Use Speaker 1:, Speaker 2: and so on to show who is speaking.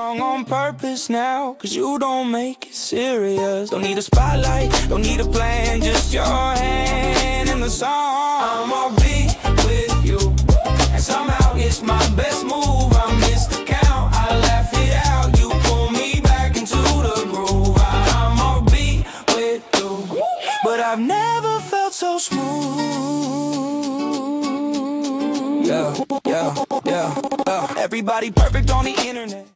Speaker 1: wrong on purpose now, 'cause you don't make it serious. Don't need a spotlight, don't need a plan, just your hand in the song. I'm all beat with you, and somehow it's my best move. I missed the count, I laugh it out, you pull me back into the groove. I'm all beat with you, but I've never felt so smooth. Yeah. Everybody perfect on the internet.